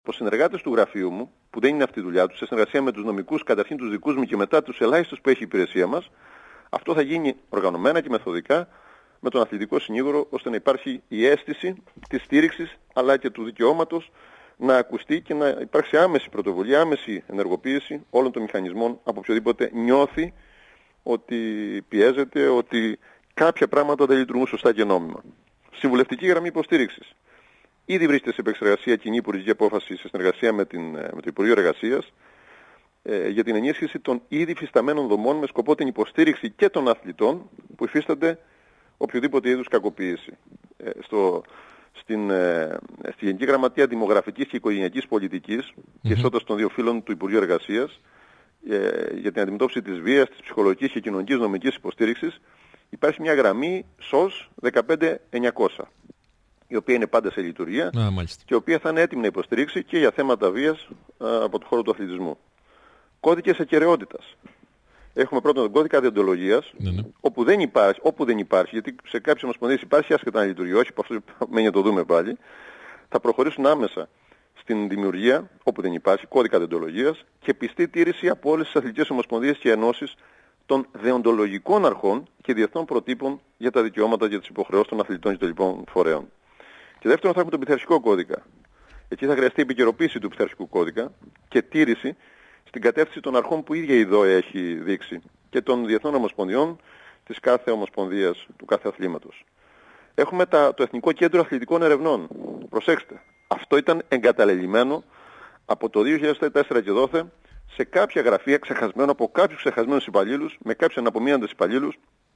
από συνεργάτες του γραφείου μου, που δεν είναι αυτή η δουλειά τους, σε συνεργασία με τους νομικούς, καταρχήν τους δικούς μου και μετά τους ελάχιστους που έχει η υπηρεσία μας, αυτό θα γίνει οργανωμένα και μεθοδικά με τον αθλητικό συνήγορο, ώστε να υπάρχει η αίσθηση της στήριξης αλλά και του δικαιώματος να ακουστεί και να υπάρξει άμεση πρωτοβουλία, άμεση ενεργοποίηση όλων των μηχανισμών από οποιοδήποτε νιώθει ότι πιέζεται, ότι κάποια πράγματα δεν λειτουργούν σωστά και νόμιμα. Συμβουλευτική γραμμή υποστήριξης. Ήδη βρίσκεται σε επεξεργασία κοινή υπουργική απόφαση σε συνεργασία με το Υπουργείο Εργασίας για την ενίσχυση των ήδη φυσταμένων δομών με σκοπό την υποστήριξη και των αθλητών που υφίστανται οποιοδήποτε είδους κακοποίηση. Στη Γενική Γραμματεία Δημογραφικής και Οικογενειακής Πολιτικής και Ισότητας των Δύο Φύλων του Υπουργείου Εργασίας για την αντιμετώπιση της βίας, της ψυχολογικής και κοινωνικής νομικής υποστήριξης υπάρχει μια γραμμή SOS 15900, η οποία είναι πάντα σε λειτουργία και η οποία θα είναι έτοιμη να υποστηρίξει και για θέματα βίας από το χώρο του αθλητισμού. Κώδικες ακεραιότητας. Έχουμε πρώτον τον κώδικα διοντολογίας, όπου δεν υπάρχει, γιατί σε κάποιες ομοσπονδίες υπάρχει άσχετα να λειτουργεί, όχι, από αυτό μένει να το δούμε πάλι, θα προχωρήσουν άμεσα στην δημιουργία, όπου δεν υπάρχει, κώδικα διοντολογίας και πιστή τήρηση από όλες τις αθλητικές ομοσπονδίες και ενώσεις των δεοντολογικών αρχών και διεθνών προτύπων για τα δικαιώματα και τις υποχρεώσεις των αθλητών και των λοιπών φορέων. Και δεύτερον, θα έχουμε τον πειθαρχικό κώδικα. Εκεί θα χρειαστεί επικαιροποίηση του πειθαρχικού κώδικα και τήρηση στην κατεύθυνση των αρχών που η ίδια η ΔΟΕ έχει δείξει και των διεθνών ομοσπονδιών της κάθε ομοσπονδίας, του κάθε αθλήματος. Έχουμε το Εθνικό Κέντρο Αθλητικών Ερευνών. Προσέξτε, αυτό ήταν εγκαταλελειμμένο από το 2004 και δόθε σε κάποια γραφεία ξεχασμένο από κάποιους ξεχασμένους υπαλλήλους με κάποιους αναπομείναντες υπαλλήλους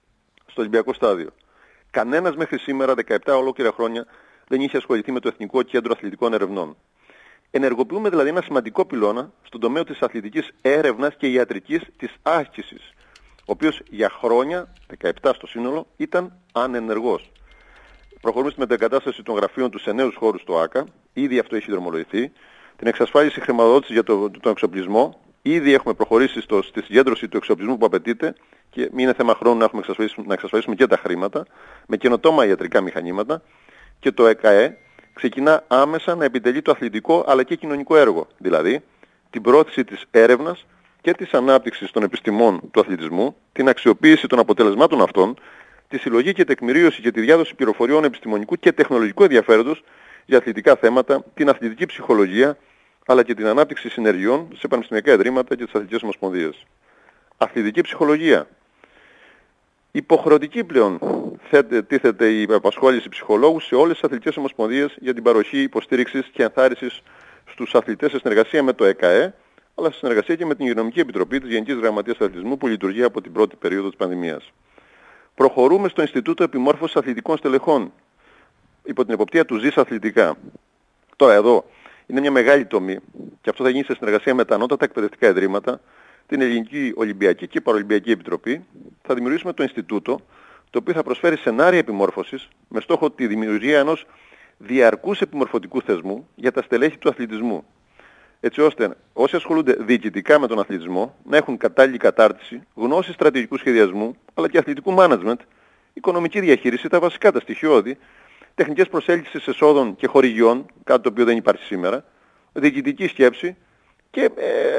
στο Ολυμπιακό Στάδιο. Κανένας μέχρι σήμερα, 17 ολόκληρα χρόνια, δεν είχε ασχοληθεί με το Εθνικό Κέντρο Αθλητικών Ερευνών. Ενεργοποιούμε δηλαδή ένα σημαντικό πυλώνα στον τομέα της αθλητικής έρευνας και ιατρικής της άσκησης, ο οποίος για χρόνια, 17 στο σύνολο, ήταν ανενεργός. Προχωρούμε στη μετεγκατάσταση των γραφείων του σε νέους χώρους στο ΆΚΑ, ήδη αυτό έχει δρομολογηθεί, την εξασφάλιση χρηματοδότησης για τον εξοπλισμό, ήδη έχουμε προχωρήσει στη συγκέντρωση του εξοπλισμού που απαιτείται και μην είναι θέμα χρόνου να εξασφαλίσουμε και τα χρήματα, με καινοτόμα ιατρικά μηχανήματα, και το ΕΚΑΕ ξεκινά άμεσα να επιτελεί το αθλητικό αλλά και κοινωνικό έργο, δηλαδή την πρόθεση της έρευνας και της ανάπτυξης των επιστημών του αθλητισμού, την αξιοποίηση των αποτελεσμάτων αυτών, τη συλλογή και τεκμηρίωση και τη διάδοση πληροφοριών επιστημονικού και τεχνολογικού ενδιαφέροντος για αθλητικά θέματα, την αθλητική ψυχολογία, αλλά και την ανάπτυξη συνεργειών σε πανεπιστημιακά ιδρύματα και τις αθλητικές ομοσπονδίες. Αθλητική ψυχολογία. Υποχρεωτική πλέον τίθεται η απασχόληση ψυχολόγου σε όλες τις αθλητικές ομοσπονδίες για την παροχή υποστήριξης και ενθάρρυνσης στους αθλητές σε συνεργασία με το ΕΚΑΕ, αλλά σε συνεργασία και με την Υγειονομική Επιτροπή της Γενικής Γραμματείας Αθλητισμού που λειτουργεί από την πρώτη περίοδο της πανδημίας. Προχωρούμε στο Ινστιτούτο Επιμόρφωσης Αθλητικών Στελεχών υπό την εποπτεία του ΖΙΣ Αθλητικά. Τώρα εδώ είναι μια μεγάλη τομή και αυτό θα γίνει σε συνεργασία με τα ανώτατα εκπαιδευτικά ιδρύματα, την Ελληνική Ολυμπιακή και Παραολυμπιακή Επιτροπή. Θα δημιουργήσουμε το Ινστιτούτο, το οποίο θα προσφέρει σενάρια επιμόρφωσης με στόχο τη δημιουργία ενός διαρκούς επιμορφωτικού θεσμού για τα στελέχη του αθλητισμού. Έτσι ώστε όσοι ασχολούνται διοικητικά με τον αθλητισμό να έχουν κατάλληλη κατάρτιση, γνώση στρατηγικού σχεδιασμού, αλλά και αθλητικού management, οικονομική διαχείριση, τα βασικά, τα στοιχειώδη, τεχνικές προσέλκυσης εσόδων και χορηγιών, κάτι το οποίο δεν υπάρχει σήμερα, διοικητική σκέψη και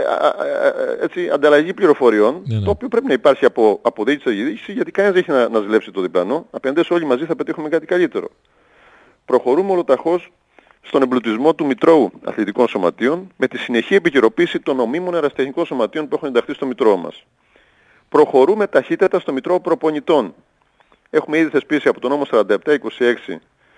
έτσι, ανταλλαγή πληροφοριών, το οποίο πρέπει να υπάρχει από διοίκηση σε διοίκηση, γιατί κανένας δεν έχει να ζηλέψει το διπλανό. Απέναντι όλοι μαζί θα πετύχουμε κάτι καλύτερο. Προχωρούμε ολοταχώς στον εμπλουτισμό του Μητρώου Αθλητικών Σωματείων με τη συνεχή επικαιροποίηση των νομίμων ερασιτεχνικών σωματείων που έχουν ενταχθεί στο Μητρώο μας. Προχωρούμε ταχύτατα στο Μητρώο Προπονητών. Έχουμε ήδη θεσπίσει από τον νόμο 4726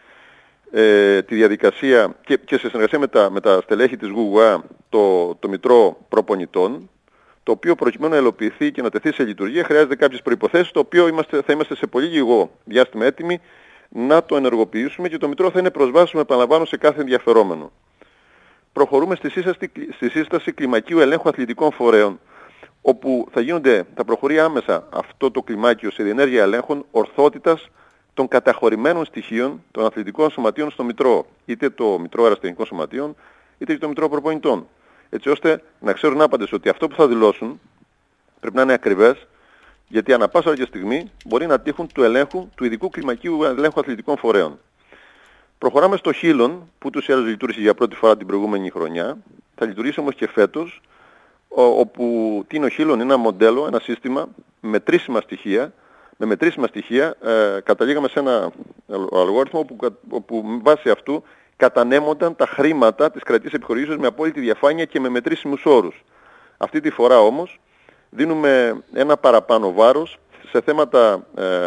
τη διαδικασία και σε συνεργασία με τα στελέχη της ΓΟΥΓΟΑ το Μητρώο Προπονητών, το οποίο προκειμένου να ελοποιηθεί και να τεθεί σε λειτουργία χρειάζεται κάποιες προϋποθέσεις, το οποίο θα είμαστε σε πολύ λίγο διάστημα έτοιμοι να το ενεργοποιήσουμε και το Μητρώο θα είναι προσβάσιμο, επαναλαμβάνω, σε κάθε ενδιαφερόμενο. Προχωρούμε στη σύσταση κλιμακίου ελέγχου αθλητικών φορέων, όπου θα προχωρεί άμεσα αυτό το κλιμάκιο σε διενέργεια ελέγχων ορθότητας των καταχωρημένων στοιχείων των αθλητικών σωματείων στο Μητρώο, είτε το Μητρώο Ερασιτεχνικών Σωματείων, είτε και το Μητρώο Προπονητών. Έτσι ώστε να ξέρουν άπαντες ότι αυτό που θα δηλώσουν πρέπει να είναι ακριβές, γιατί ανά πάσα και στιγμή μπορεί να τύχουν του ειδικού κλιμακίου ελέγχου αθλητικών φορέων. Προχωράμε στο χείλον, που ούτως ή άλλως λειτουργήσε για πρώτη φορά την προηγούμενη χρονιά. Θα λειτουργήσει όμως και φέτος, όπου τι είναι ο χείλον? Είναι ένα μοντέλο, ένα σύστημα με μετρήσιμα στοιχεία καταλήγαμε σε ένα αλγόριθμο όπου βάσει αυτού κατανέμονταν τα χρήματα της κρατικής επιχορηγήσεως με απόλυτη διαφάνεια και με μετρήσιμους όρους. Αυτή τη φορά όμως δίνουμε ένα παραπάνω βάρος σε θέματα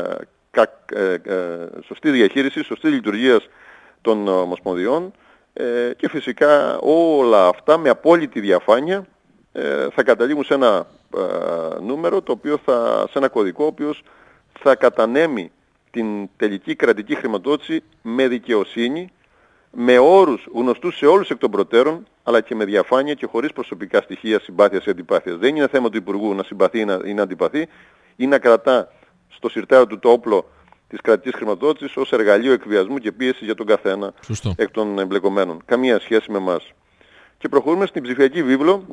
σωστής διαχείρισης, σωστής λειτουργίας των ομοσπονδιών και φυσικά όλα αυτά με απόλυτη διαφάνεια θα καταλήγουν σε ένα νούμερο, το οποίο σε ένα κωδικό ο οποίος θα κατανέμει την τελική κρατική χρηματοδότηση με δικαιοσύνη, με όρους γνωστούς σε όλους εκ των προτέρων, αλλά και με διαφάνεια και χωρίς προσωπικά στοιχεία συμπάθειας ή αντιπάθειας. Δεν είναι θέμα του Υπουργού να συμπαθεί ή να αντιπαθεί, ή να κρατά στο συρτάριο του το όπλο της κρατικής χρηματοδότησης ως εργαλείο εκβιασμού και πίεση για τον καθένα εκ των εμπλεκομένων. Καμία σχέση με εμάς. Και προχωρούμε στην ψηφιακή βίβλο,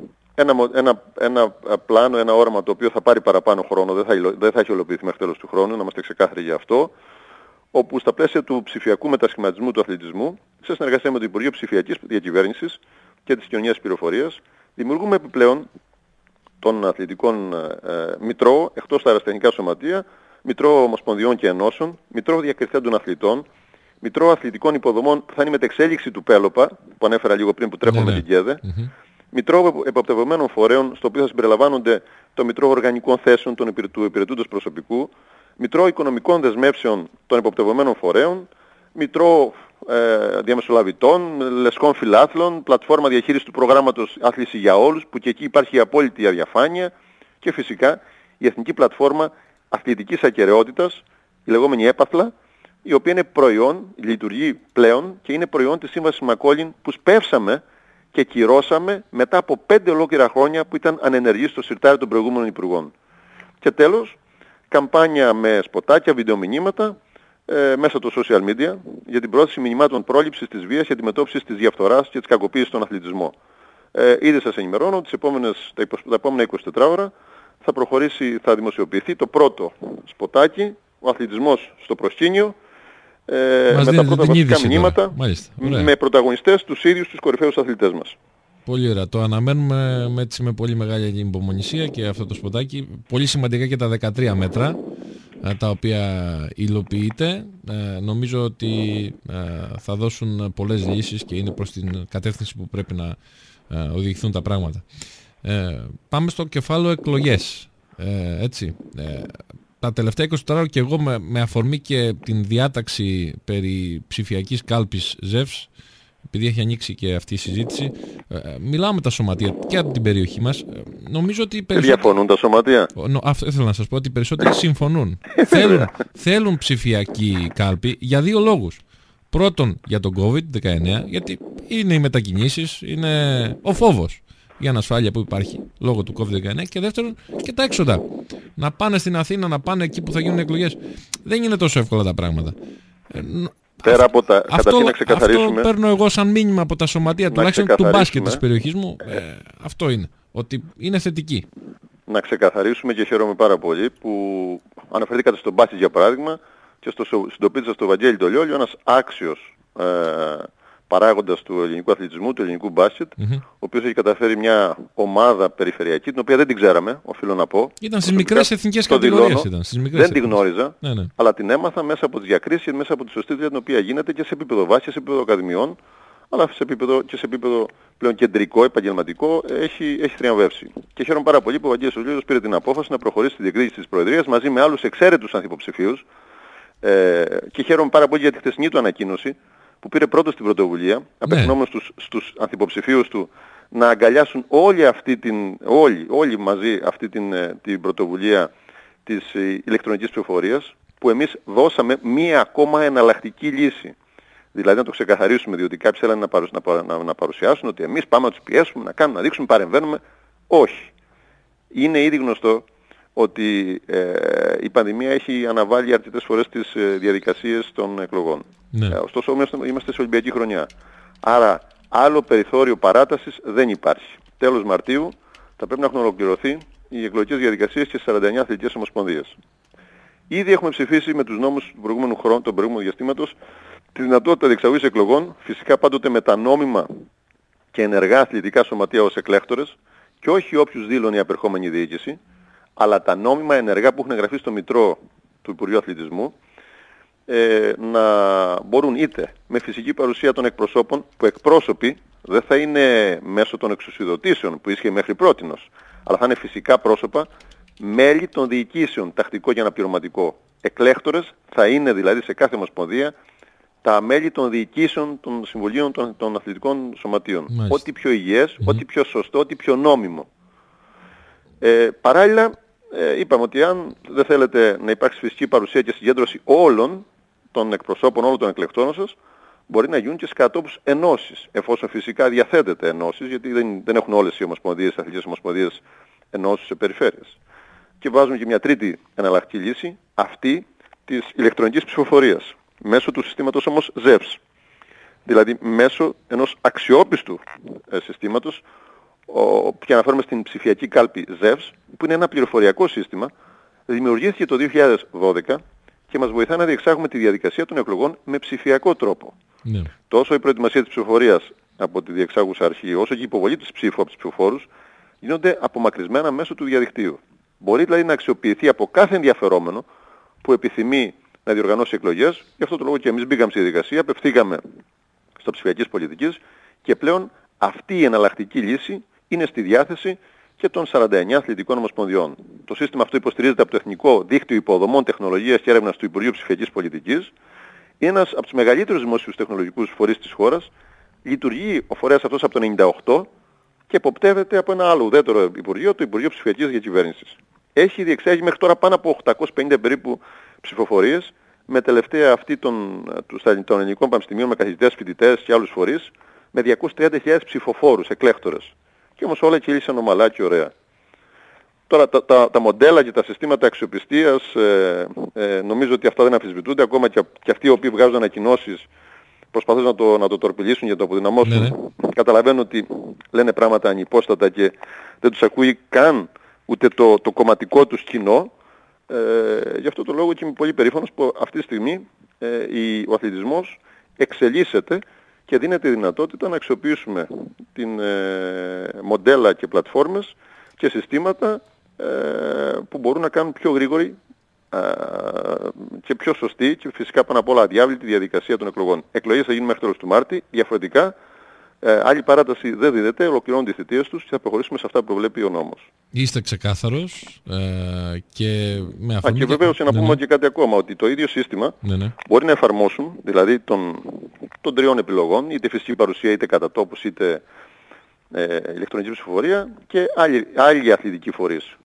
ένα πλάνο, ένα όραμα το οποίο θα πάρει παραπάνω χρόνο, δεν θα έχει ολοποιηθεί μέχρι τέλος του χρόνου, να είμαστε ξεκάθαροι για αυτό, όπου στα πλαίσια του ψηφιακού μετασχηματισμού του αθλητισμού, σε συνεργασία με το Υπουργείο Ψηφιακής Διακυβέρνησης και της Κοινωνίας Πληροφορίας, δημιουργούμε επιπλέον των αθλητικών μητρώο, εκτός τα αεραστεχνικά σωματεία, μητρώο ομοσπονδιών και ενώσεων, μητρώο διακριθέντων αθλητών, μητρώο αθλητικών υποδομών που θα είναι η μετεξέλιξη του Πέλοπα, που ανέφερα λίγο πριν, που τρέχουν με την ΚΕΔΕ, μητρώο εποπτευμένων φορέων, στο οποίο θα συμπεριλαμβάνονται το μητρώο οργανικών θέσεων του υπηρετούντος προσωπικού, μητρώο οικονομικών δεσμεύσεων των εποπτευμένων φορέων, μητρώο διαμεσολαβητών, λεσκών φιλάθλων, πλατφόρμα διαχείρισης του προγράμματος Άθληση για Όλους, που και εκεί υπάρχει απόλυτη αδιαφάνεια, και φυσικά η Εθνική Πλατφόρμα Αθλητικής Ακεραιότητας, η λεγόμενη έπαθλα, η οποία είναι προϊόν, λειτουργεί πλέον και είναι προϊόν της Σύμβασης Μακόλιν που σπεύσαμε και κυρώσαμε μετά από 5 ολόκληρα χρόνια που ήταν ανενεργή στο συρτάρι των προηγούμενων υπουργών. Και τέλος, καμπάνια με σποτάκια, βιντεομηνύματα μέσα από το social media για την πρόθεση μηνυμάτων πρόληψης της βίας και αντιμετώπισης της διαφθοράς και της κακοποίησης στον αθλητισμό. Ήδη σας ενημερώνω ότι τα επόμενα 24 ώρα θα δημοσιοποιηθεί το πρώτο σποτάκι, ο αθλητισμός στο προσκήνιο, με τα πρώτα βασικά μηνύματα, με πρωταγωνιστές τους ίδιους τους κορυφαίους αθλητές μας. Πολύ ωραία. Το αναμένουμε με πολύ μεγάλη υπομονησία και αυτό το σποτάκι. Πολύ σημαντικά και τα 13 μέτρα τα οποία υλοποιείται. Νομίζω ότι θα δώσουν πολλές λύσεις και είναι προς την κατεύθυνση που πρέπει να οδηγηθούν τα πράγματα. Πάμε στο κεφάλαιο εκλογές. Έτσι. Τα τελευταία 24 ώρα και εγώ με αφορμή και την διάταξη περί ψηφιακής κάλπης ΖΕΒΣ, επειδή έχει ανοίξει και αυτή η συζήτηση, μιλάω με τα σωματεία και από την περιοχή μας. Νομίζω ότι διαφωνούν τα σωματεία. Αυτό ήθελα να σας πω, ότι οι περισσότεροι συμφωνούν. Θέλουν ψηφιακή κάλπη για 2 λόγους. Πρώτον, για τον COVID-19, γιατί είναι οι μετακινήσεις, είναι ο φόβος για ανασφάλεια που υπάρχει λόγω του COVID-19, και δεύτερον και τα έξοδα. Να πάνε στην Αθήνα, να πάνε εκεί που θα γίνουν εκλογές. Δεν είναι τόσο εύκολα τα πράγματα. Πέρα από τα... Καταρχήν να ξεκαθαρίσουμε... Αυτό παίρνω εγώ σαν μήνυμα από τα σωματεία, τουλάχιστον του μπάσκετ της περιοχής μου. Αυτό είναι. Ότι είναι θετική. Να ξεκαθαρίσουμε, και χαίρομαι πάρα πολύ που αναφερθήκατε στον μπάσκετ για παράδειγμα και συντοπίτησα στο Βαγγέλη το Λιόλιο, ένας άξιος παράγοντας του ελληνικού αθλητισμού, του ελληνικού μπάσκετ, ο οποίος έχει καταφέρει μια ομάδα περιφερειακή, την οποία δεν την ξέραμε, οφείλω να πω. Ήταν στις μικρές εθνικές κατηγορίες. Δεν την γνώριζα, αλλά την έμαθα μέσα από τις διακρίσεις και μέσα από τη σωστή δουλειά την οποία γίνεται και σε επίπεδο βάσης, σε επίπεδο ακαδημιών, αλλά σε επίπεδο πλέον κεντρικό, επαγγελματικό, έχει θριαμβεύσει. Και χαίρομαι πάρα πολύ που ο Βαγγέλης Λιόλιος πήρε την απόφαση να προχωρήσει στη διεκδίκηση της Προεδρίας μαζί με άλλους εξαίρετους ανθυποψηφίους. Και χαίρομαι πάρα πολύ για τη χθεσινή του ανακοίνωση, που πήρε πρώτος την πρωτοβουλία, απευθυνόμενος στους ανθυποψηφίους του, να αγκαλιάσουν όλοι μαζί αυτή την πρωτοβουλία της ηλεκτρονικής ψηφοφορίας, που εμείς δώσαμε μία ακόμα εναλλακτική λύση. Δηλαδή να το ξεκαθαρίσουμε, διότι κάποιοι θέλουν να παρουσιάσουν ότι εμείς πάμε να τους πιέσουμε, να κάνουμε, να δείξουμε, παρεμβαίνουμε. Όχι. Είναι ήδη γνωστό ότι η πανδημία έχει αναβάλει αρκετές φορές τις διαδικασίες των εκλογών. Ωστόσο είμαστε σε Ολυμπιακή χρονιά. Άρα άλλο περιθώριο παράτασης δεν υπάρχει. Τέλος Μαρτίου θα πρέπει να έχουν ολοκληρωθεί οι εκλογικές διαδικασίες και 49 αθλητικές ομοσπονδίες. Ήδη έχουμε ψηφίσει με τους νόμους του προηγούμενου χρόνου, του προηγούμενου διαστήματος, τη δυνατότητα διεξαγωγής εκλογών, φυσικά πάντοτε με τα νόμιμα και ενεργά αθλητικά σωματεία ως εκλέκτορες και όχι όποιους δήλωνε η απερχόμενη διοίκηση, αλλά τα νόμιμα ενεργά που έχουν εγγραφεί στο Μητρό του Υπουργείου Αθλητισμού, να μπορούν είτε με φυσική παρουσία των εκπροσώπων, που εκπρόσωποι δεν θα είναι μέσω των εξουσιοδοτήσεων που ίσχυε μέχρι πρότινος, αλλά θα είναι φυσικά πρόσωπα, μέλη των διοικήσεων, τακτικό και αναπληρωματικό. Εκλέκτορες θα είναι δηλαδή σε κάθε ομοσπονδία τα μέλη των διοικήσεων των συμβουλίων των αθλητικών σωματείων. Μάλιστα. Ό,τι πιο υγιές, ό,τι πιο σωστό, ό,τι πιο νόμιμο. Παράλληλα, είπαμε ότι αν δεν θέλετε να υπάρξει φυσική παρουσία και συγκέντρωση όλων των εκπροσώπων, όλων των εκλεκτών σας, μπορεί να γίνουν και σε κατόπους ενώσεις, εφόσον φυσικά διαθέτεται ενώσεις, γιατί δεν έχουν όλες οι ομοσπονδίες, οι αθλητικές ομοσπονδίες ενώσεις σε περιφέρειες. Και βάζουμε και μια τρίτη εναλλακτική λύση, αυτή της ηλεκτρονικής ψηφοφορίας, μέσω του συστήματος όμως ZEVS. Δηλαδή μέσω ενός αξιόπιστου συστήματος, και αναφέρομαι στην ψηφιακή κάλπη ZEVS, που είναι ένα πληροφοριακό σύστημα, δημιουργήθηκε το 2012 και μας βοηθά να διεξάγουμε τη διαδικασία των εκλογών με ψηφιακό τρόπο. Ναι. Τόσο η προετοιμασία της ψηφοφορίας από τη διεξάγουσα αρχή, όσο και η υποβολή της ψήφου από τους ψηφοφόρους, γίνονται απομακρυσμένα μέσω του διαδικτύου. Μπορεί δηλαδή να αξιοποιηθεί από κάθε ενδιαφερόμενο που επιθυμεί να διοργανώσει εκλογές. Γι' αυτό το λόγο και εμείς μπήκαμε στη διαδικασία, απευθύγαμε στο ψηφιακής πολιτικής και πλέον αυτή η εναλλακτική λύση είναι στη διάθεση και των 49 αθλητικών ομοσπονδιών. Το σύστημα αυτό υποστηρίζεται από το Εθνικό Δίκτυο Υποδομών Τεχνολογίας και Έρευνας του Υπουργείου Ψηφιακής Πολιτικής. Είναι ένας από τους μεγαλύτερους δημόσιους τεχνολογικούς φορείς της χώρας. Λειτουργεί ο φορέας αυτός από το 1998 και εποπτεύεται από ένα άλλο ουδέτερο Υπουργείο, το Υπουργείο Ψηφιακής Διακυβέρνησης. Έχει διεξάγει μέχρι τώρα πάνω από 850 περίπου ψηφοφορίες, με τελευταία αυτή των ελληνικών πανεπιστημίων, με καθηγητές, φοιτητές και άλλους φορείς, με 230.000 ψηφοφόρους, εκλέκτορες. Και όμως όλα κυλήσαν ομαλά και ωραία. Τώρα τα μοντέλα και τα συστήματα αξιοπιστίας, νομίζω ότι αυτά δεν αμφισβητούνται, ακόμα και αυτοί οι οποίοι βγάζουν ανακοινώσεις προσπαθούν να το τορπιλήσουν και να το αποδυναμώσουν. Ναι. Καταλαβαίνω ότι λένε πράγματα ανυπόστατα και δεν τους ακούει καν ούτε το κομματικό τους κοινό. Γι' αυτό το λόγο και είμαι πολύ περήφανος που αυτή τη στιγμή ο αθλητισμός εξελίσσεται και δίνεται η δυνατότητα να αξιοποιήσουμε την μοντέλα και πλατφόρμες και συστήματα που μπορούν να κάνουν πιο γρήγορη και πιο σωστή και φυσικά πάνω απ' όλα αδιάβλητη διαδικασία των εκλογών. Εκλογές θα γίνουν μέχρι τέλος του Μάρτη, διαφορετικά άλλη παράταση δεν δίδεται, ολοκληρώνουν τις θητείες τους και θα προχωρήσουμε σε αυτά που προβλέπει ο νόμος. Είστε ξεκάθαρος και με αφορμή... Και βεβαίως να πούμε και κάτι ακόμα, ότι το ίδιο σύστημα μπορεί να εφαρμόσουν, δηλαδή των τριών επιλογών, είτε φυσική παρουσία, είτε κατά τόπους, είτε ηλεκτρονική ψηφοφορία και άλλοι αθλητικοί φορείς.